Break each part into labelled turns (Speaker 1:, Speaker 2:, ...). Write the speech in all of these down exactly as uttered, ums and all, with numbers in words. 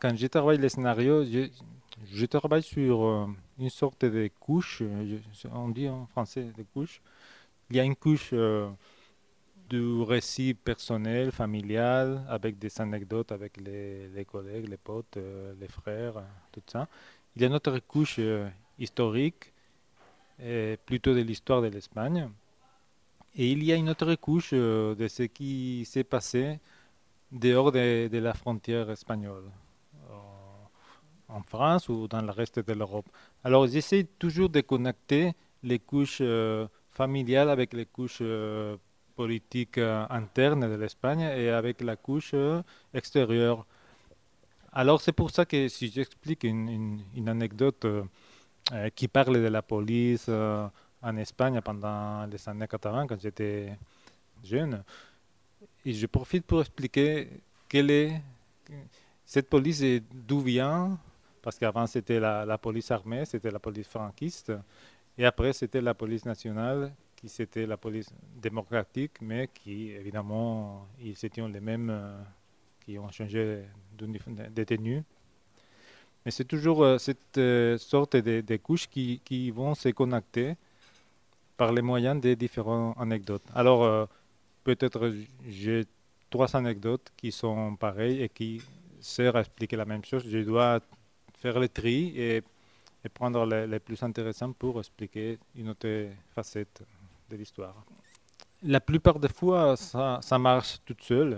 Speaker 1: quand je travaille les scénarios, je, je travaille sur euh, une sorte de couche, euh, je- on dit en français de couche. Il y a une couche euh, du récit personnel, familial, avec des anecdotes avec les, les collègues, les potes, euh, les frères, euh, tout ça. Il y a une autre couche euh, historique, euh, plutôt de l'histoire de l'Espagne. Et il y a une autre couche euh, de ce qui s'est passé dehors de, de la frontière espagnole, en France ou dans le reste de l'Europe. Alors j'essaie toujours de connecter les couches euh, familiales avec les couches euh, politiques euh, internes de l'Espagne et avec la couche euh, extérieure. Alors c'est pour ça que si j'explique une, une- une anecdote euh, euh, qui parle de la police euh, en Espagne pendant les années quatre-vingts, quand j'étais jeune, et je profite pour expliquer quelle est cette police et d'où vient, parce qu'avant c'était la, la police armée, c'était la police franquiste, et après c'était la police nationale, qui c'était la police démocratique, mais qui évidemment, ils étaient les mêmes, euh, qui ont changé de tenue. Mais c'est toujours euh, cette euh, sorte de, de couches qui, qui vont se connecter par les moyens des différentes anecdotes. Alors, euh, peut-être j'ai trois anecdotes qui sont pareilles et qui servent à expliquer la même chose. Je dois faire le tri et, et prendre les, les plus intéressants pour expliquer une autre facette de l'histoire. La plupart des fois, ça, ça marche toute seule,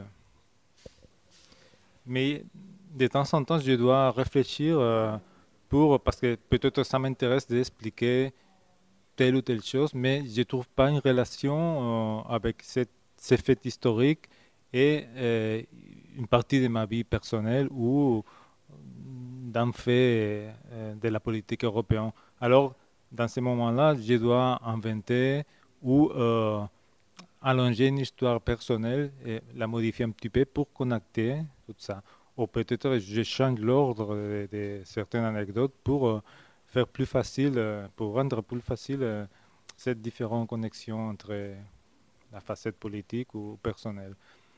Speaker 1: mais de temps en temps, je dois réfléchir euh, pour, parce que peut-être ça m'intéresse d'expliquer telle ou telle chose, mais je ne trouve pas une relation euh, avec cette, ces faits historiques et euh, une partie de ma vie personnelle ou d'un fait euh, de la politique européenne. Alors, dans ce moment-là, je dois inventer ou euh, allonger une histoire personnelle et la modifier un petit peu pour connecter tout ça. Ou peut-être je change l'ordre de, de certaines anecdotes pour euh, faire plus facile, euh, pour rendre plus facile euh, cette différente connexion entre la facette politique ou personnelle.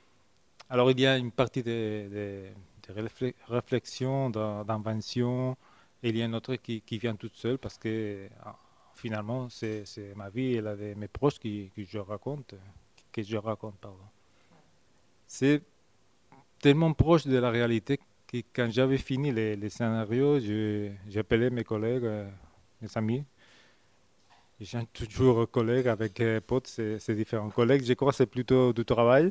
Speaker 1: Alors il y a une partie de, de, de réflé- réflexion, d'in- d'invention, et il y a une autre qui, qui vient toute seule parce que ah, finalement c'est c'est ma vie et la de mes proches qui, que je raconte, que je raconte, pardon. C'est tellement proche de la réalité que quand j'avais fini les, les scénarios, je- j'ai appelé mes collègues, euh, mes amis. J'ai toujours collègues avec euh, potes, c'est c'est différent. Collègues, je crois que c'est plutôt du travail.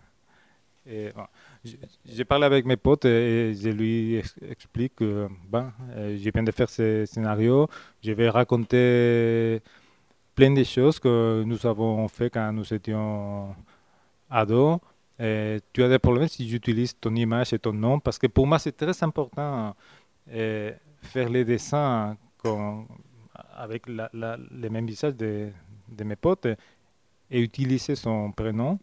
Speaker 1: Et, bon, j- j'ai parlé avec mes potes et je lui ex- explique que ben, euh, je viens de faire ce scénario. Je vais raconter plein de choses que nous avons fait quand nous étions ados. Et tu as des problèmes si j'utilise ton image et ton nom parce que pour moi c'est très important euh, faire les dessins con- avec la- la- les mêmes visages de, de mes potes et utiliser son prénom.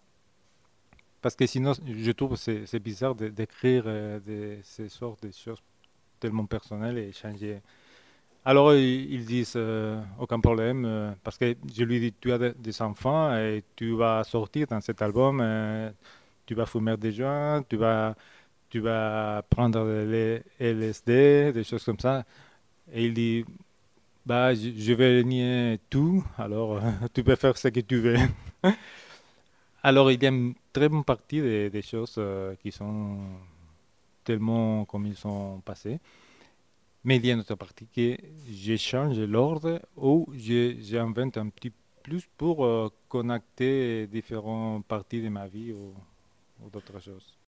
Speaker 1: Parce que sinon, je trouve que c'est c'est bizarre de- d'écrire euh, de- ces sortes de choses tellement personnelles et changer. Alors, ils, ils disent euh, aucun problème, euh, parce que je lui dis, tu as de- des enfants et tu vas sortir dans cet album, euh, tu vas fumer des joints, tu vas, tu vas prendre les L S D, des choses comme ça. Et il dit, bah, je, je vais nier tout, alors tu peux faire ce que tu veux. Alors, il y a une très bonne partie des, des choses euh, qui sont tellement comme ils sont passés. Mais il y a une autre partie que je change l'ordre ou je- j'invente un petit plus pour euh, connecter différentes parties de ma vie ou, ou d'autres choses.